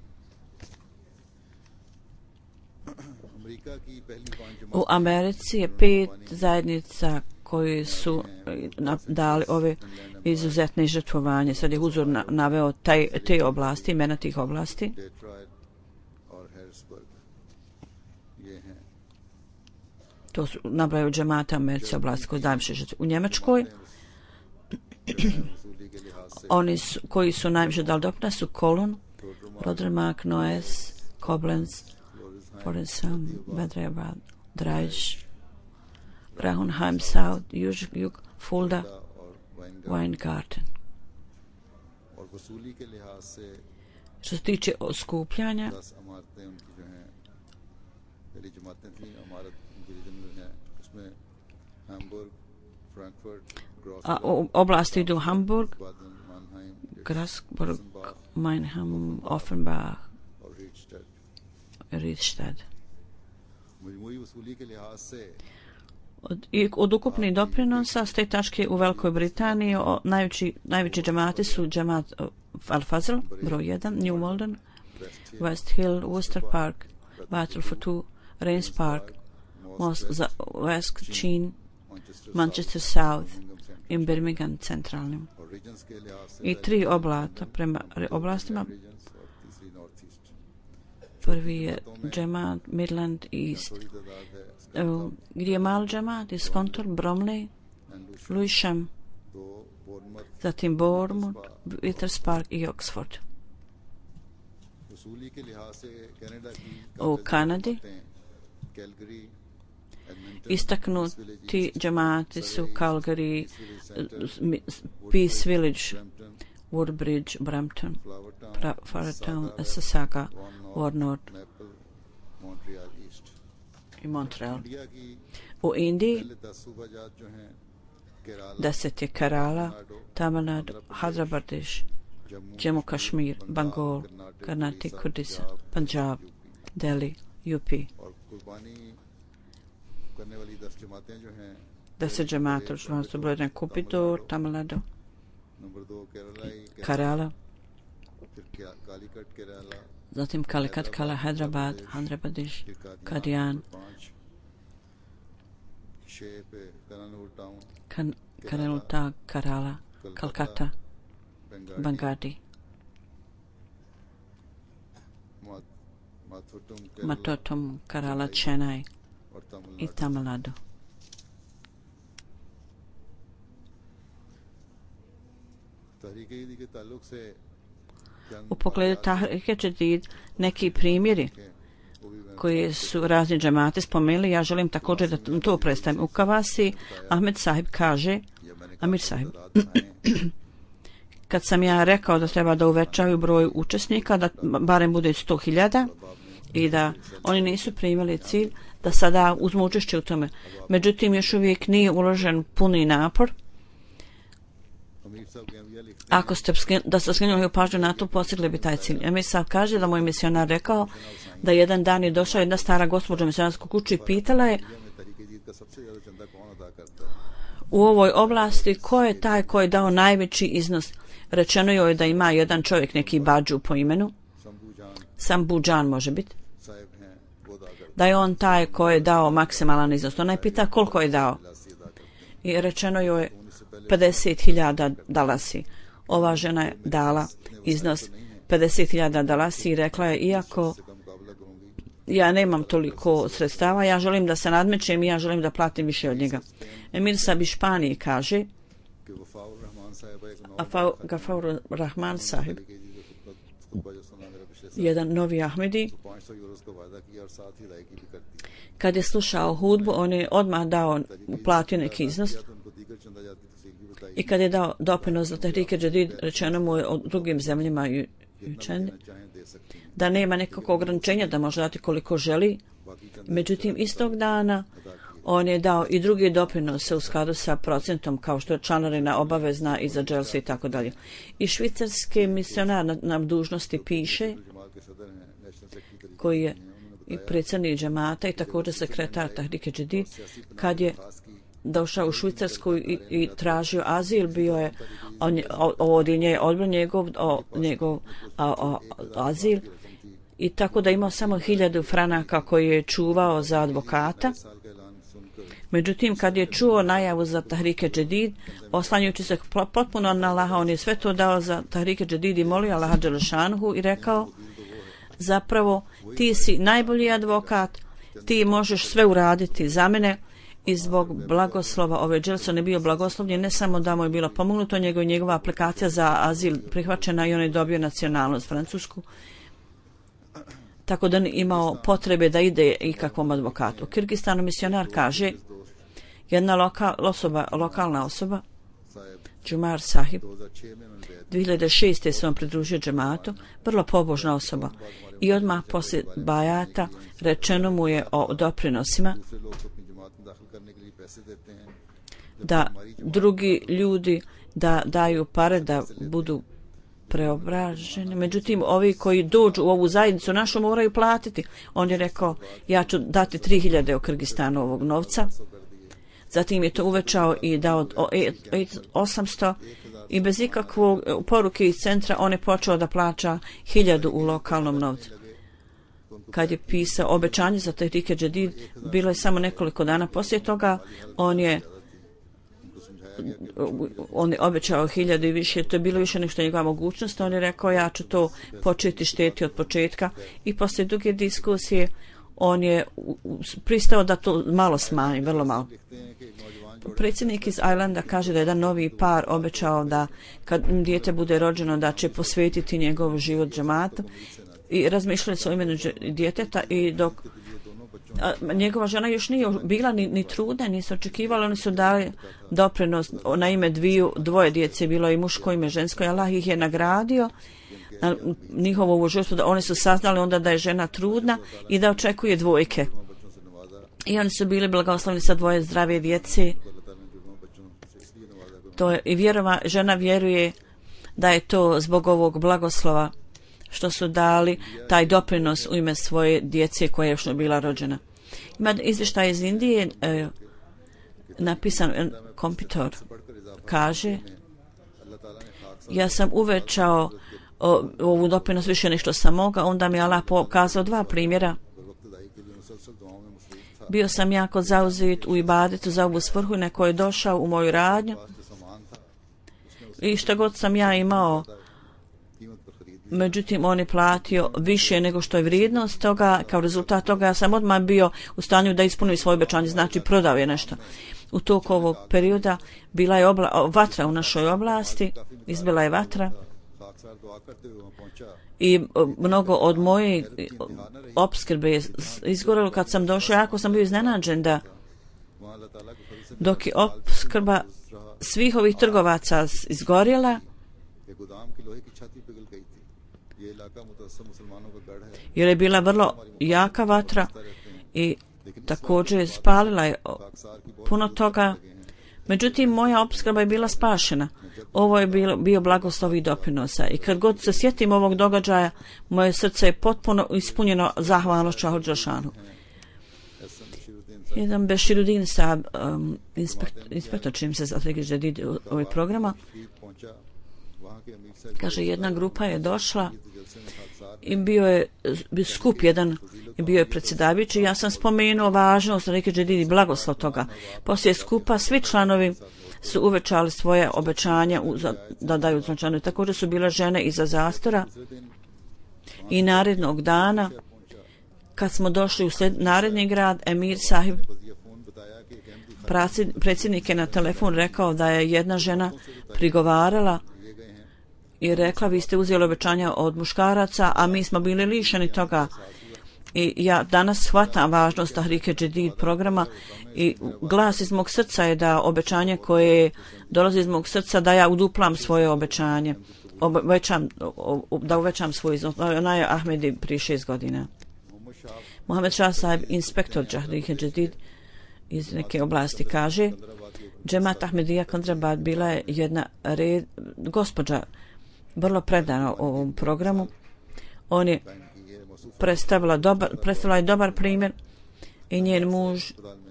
U Americi je 5 zajednica koji su dali ove izuzetne žrtvovanje. Sad je Huzur naveo te oblasti, imena tih oblasti. To su nabraju džemata Americi oblasti koji daju više žrtve. U Njemačkoj oni koji su najviše dali doprinos su Cologne, Rodermark, Neuss, Koblenz, Forensam, Bedreabad, Dreieich, Graunheim South, Jug, Fulda, Weingarten. Što se tiče skupljanja, oblasti idu Hamburg, Grasburg, Mannheim, Offenbach, Riedstadt. Od ukupnih doprinosa s te tačke u Velikoj Britaniji najveći džemati su džemat Al-Fazl, broj 1, New Malden, West Hill, Worcester Park, Battle for Two, Rains Park, West Chin, Manchester South i Birmingham centralnim. I 3 oblata prema oblastima. Prvi je džemat Midland East, gdje je mal džemat iz Kontor, Bromley, Lewisham, zatim Bournemouth, Withers Park i Oxford. U Kanadi istaknuti džemati su Calgary, Peace Village, Woodbridge, Brampton, Faretown, Mississauga, Warnord i Montreal. U Indiji 10 je Kerala, Tamil Nadu, Andhra Pradesh, Jammu Kashmir, Bengal, Karnataka, Odisha, Punjab, Delhi, UP. 10 džemata su broj 1 Kupitor, Tamil Nadu, Kerala, zatim Calicut, Kala, Hyderabad, Andhra Pradesh, Kadian, Kanalta, Kerala, Calcutta, Bangadi, Matotum, Kerala, Chennai i Tamil Nadu. U pogledu Tahrike Jadid neki primjeri koji su razni džemati spomenuli, ja želim također da to predstavim. U Kavasi Ahmed Sahib kaže, Amir Sahib, kad sam ja rekao da treba da uvećaju broj učesnika, da barem bude 100.000 i da oni nisu primili cilj, da sada uzmu učešće u tome. Međutim, još uvijek nije uložen puni napor. Ako ste skrenuli pažnju na to, postigli bi taj cilj. Amir Sahib kaže da moj misionar rekao da jedan dan je došla jedna stara gospođa u misionarsku kuću i pitala je u ovoj oblasti ko je taj ko je dao najveći iznos. Rečeno joj da ima jedan čovjek, neki Badžu po imenu, Sambuđan može biti, da je on taj ko je dao maksimalan iznos. Ona je pita koliko je dao i rečeno joj 50.000 dalasi. Ova žena je dala iznos 50.000 dalasi i rekla je, iako ja nemam toliko sredstava, ja želim da se nadmećem i ja želim da platim više od njega. Emir Sahib iz Španije kaže, Gafaur Rahman Sahib, jedan novi Ahmedi, kad je slušao hudbu, on je odmah uplatio neki iznos i kad je dao doprinos za Tahrike Jadid, rečeno mu je o drugim zemljama i učenje da nema nekog ograničenja, da može dati koliko želi. Međutim, istog dana on je dao i drugi doprinose u skladu sa procentom, kao što je članarina obavezna i za dželse i tako dalje. I švicarski misionar na dužnosti piše, koji je i predsjednik džemata i također sekretar Tahrike Jadid, kad je došao u Švicarsku i tražio azil, bio je njegov azil i tako da imao samo 1000 franaka koji je čuvao za advokata. Međutim, kad je čuo najavu za Tahrike Jadid, oslanjujući se potpuno na Allaha, on je sve to dao za Tahrike Jadid i molio Allaha Đelešanuhu i rekao, zapravo ti si najbolji advokat, ti možeš sve uraditi za mene. I zbog blagoslova ove dželse on je bio blagoslovljen, ne samo da mu je bilo pomognuto, nego i njegova aplikacija za azil prihvaćena i on je dobio nacionalnost Francusku. Tako da nije imao potrebe da ide ikakvom advokatu. U Kirgistanu misionar kaže, jedna lokalna osoba, Džumar Sahib, 2006. se on pridružio džematu, vrlo pobožna osoba. I odmah poslije bajata rečeno mu je o doprinosima, da drugi ljudi da daju pare da budu preobraženi. Međutim, ovi koji dođu u ovu zajednicu našu moraju platiti. On je rekao, ja ću dati 3.000 u Kirgistanu ovog novca. Zatim je to uvećao i dao 800 i bez ikakvog poruke iz centra on je počeo da plaća 1.000 u lokalnom novcu. Kad je pisao obećanje za Tahrike Jadid, bilo je samo nekoliko dana poslije toga, on je obećao 1.000 i više, to je bilo više nego što je njegova mogućnost. On je rekao, ja ću to početi štediti od početka i poslije duge diskusije on je pristao da to malo smanji, vrlo malo. Predsjednik iz Islanda kaže da je jedan novi par obećao da kad dijete bude rođeno da će posvetiti njegov život džematu i razmišljali su o imenu djeteta i dok njegova žena još nije bila ni trudna, nisu očekivali, oni su dali doprinos na ime dvoje djece, bilo i muško ime žensko i Allah ih je nagradio na njihovo užasno da oni su saznali onda da je žena trudna i da očekuje dvojke. I oni su bili blagoslovni sa dvoje zdrave djece. To je, i žena vjeruje da je to zbog ovog blagoslova što su dali taj doprinos u ime svoje djece koja je još bila rođena. Ima izvještaj iz Indije, napisan kompjutor, kaže ja sam uvećao ovu doprinos više nešto sam mogao, onda mi Allah pokazao dva primjera. Bio sam jako zauzet u ibadetu za ovu svrhu, neko je došao u moju radnju i što god sam ja imao, međutim on je platio više nego što je vrijednost toga. Kao rezultat toga ja sam odmah bio u stanju da ispunim svoje obećanje, znači prodao je nešto. U toku ovog perioda bila je vatra u našoj oblasti, izbila je vatra i mnogo od moje opskrbe je izgorelo. Kad sam došao, jako sam bio iznenađen da dok je opskrba svih ovih trgovaca izgorjela, jer je bila vrlo jaka vatra i također spalila je puno toga. Međutim, moja opskrba je bila spašena. Ovo je bio blagoslov i doprinosa. I kad god se sjetim ovog događaja, moje srce je potpuno ispunjeno zahvalnošću Allahu dželešanu. Jedan Beširudin Saab, inspektor čim se zatregi ovog programa, kaže jedna grupa je došla i bio je skup jedan i bio je predsjedavajući. Ja sam spomenuo važnost Tarike Džedid i blagoslov toga. Poslije skupa svi članovi su uvećali svoje obećanja da daju značajno. Također su bile žene iza zastora i narednog dana kad smo došli u naredni grad, Emir Sahib, predsjednik je na telefon rekao da je jedna žena prigovarala i rekla vi ste uzeli obećanja od muškaraca, a mi smo bili lišeni toga. I ja danas shvatam važnost Tahrike Džedid programa i glas iz mog srca je da obećanje koje dolazi iz mog srca da ja uduplam svoje obećanje, da uvećam svoj iznos. Ona je Ahmedi prije 6 godina. Mohamed Shah Sahib, inspektor Tahrike Džedid iz neke oblasti, kaže Džemat Ahmedija Kandrabad bila je jedna gospođa vrlo predana ovom programu. On je predstavila je dobar primjer i njen muž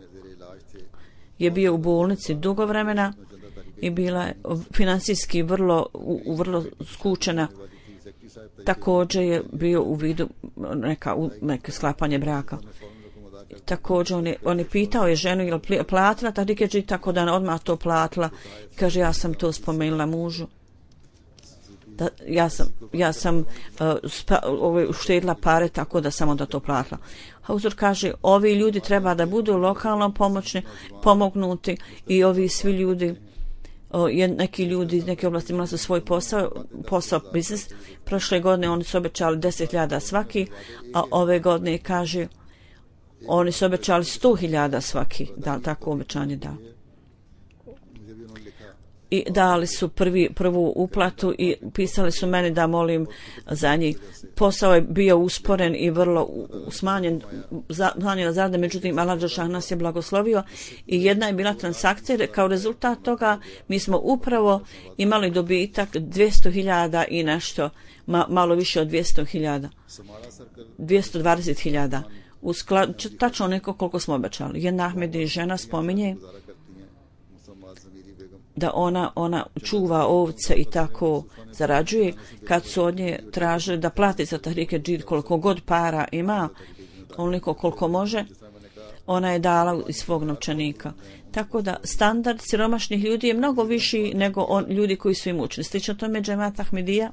je bio u bolnici dugo vremena i bila je financijski vrlo skučena. Također je bio u vidu neke sklapanje braka. Također on je pitao je ženu je li platila Tahrike, tako da ona odmah to platila. Kaže ja sam to spomenula mužu. Ja sam uštedila pare tako da sam onda to platila. Hauzur kaže ovi ljudi treba da budu lokalno pomognuti i ovi svi ljudi, neki ljudi iz neke oblasti imali su svoj posao, biznis. Prošle godine oni su obećali 10.000 svaki, a ove godine kaže oni su obećali 100.000 svaki, da tako obećanje da. I dali su prvu uplatu i pisali su meni da molim za njih. Posao je bio usporen i vrlo smanjena zarada, međutim Allah dželešanu nas je blagoslovio i jedna je bila transakcija. Kao rezultat toga mi smo upravo imali dobitak 200.000 i nešto, malo više od 200.000, 220.000. Tačno neko koliko smo obećali. Jedna Ahmedi žena spominje da ona čuva ovce i tako zarađuje. Kad su od nje tražili da plati za Tahrike Džedid koliko god para ima, onoliko koliko može, ona je dala iz svog novčanika. Tako da standard siromašnih ljudi je mnogo viši nego ljudi koji su imućni. Slično tome Džemat Ahmedija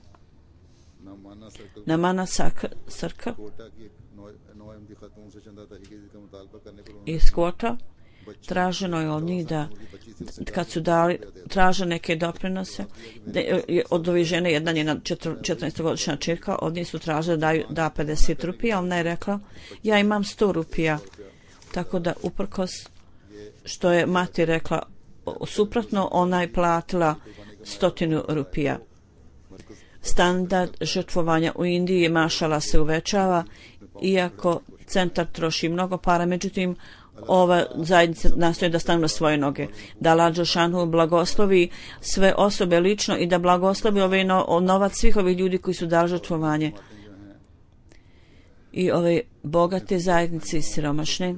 na Mana Sarka iz Kota traženo je od njih da kad su dali, traže neke doprinose, od ove žene, jedna njena 14-godišnja čerka, od njih su tražili da 50 rupija, ona je rekla, ja imam 100 rupija, tako da uprkos što je mati rekla suprotno, ona je platila 100 rupija. Standard žrtvovanja u Indiji mašala se uvećava, iako centar troši mnogo para, međutim ova zajednica nastoji da stanu na svoje noge. Da Allah dželešanu blagoslovi sve osobe lično i da blagoslovi novac svih ovih ljudi koji su dali žrtvovanje. I ove bogate zajednice i siromašne.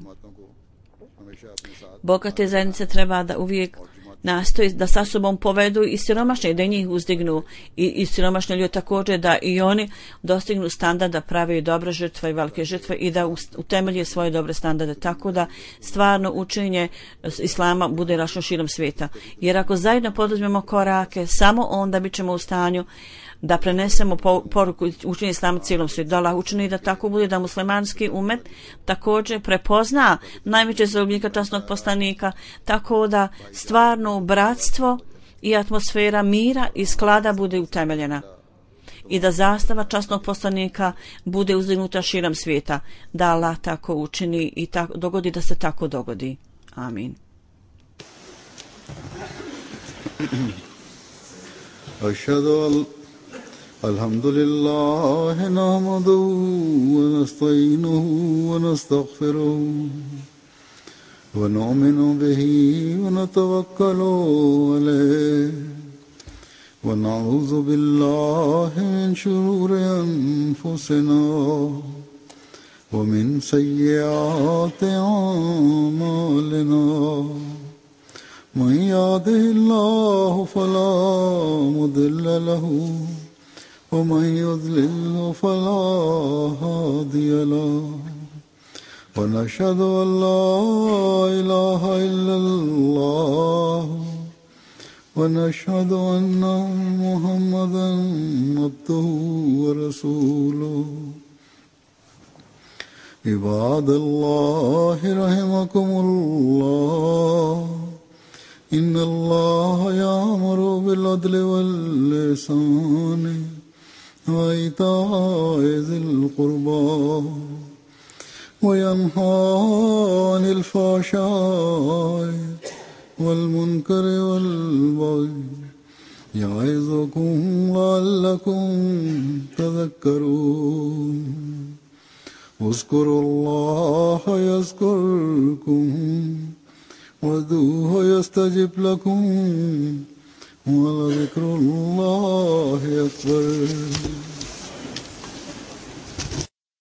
Bogate zajednice treba da uvijek nastoji da sa sobom povedu i siromašne, da njih uzdignu i siromašne ljudi također, da i oni dostignu standard da prave dobre žrtve i velike žrtve i da utemelje svoje dobre standarde, tako da stvarno učenje islama bude rašno širom svijeta. Jer ako zajedno poduzmemo korake, samo onda bit ćemo u stanju da prenesemo poruku učenja islama cijelom svijetu. Da Allah učini da tako bude, da muslimanski umet također prepozna najveće zarobnika časnog poslanika, tako da stvarno bratstvo i atmosfera mira i sklada bude utemeljena i da zastava časnog poslanika bude uzdignuta širom svijeta. Da Allah tako učini i tako dogodi, da se tako dogodi. Amin.
الحمد لله نحمده ونستعينه ونستغفره ونؤمن به ونتوكل عليه ونعوذ بالله من شرور أنفسنا ومن سيئات أعمالنا من يهده الله فلا مضل له ومن يضلل فلا هادي له ونشهد أن لا إله إلا الله ونشهد أن محمدا عبده ورسوله عباد الله رحمكم الله إن الله يأمر بالعدل والإحسان وإيتاء ذي القربى وينهى عن الفحشاء والمنكر والبغي يعظكم لعلكم تذكرون اذكروا الله يذكركم وادعوه يستجب لكم ولذكر الله أكبر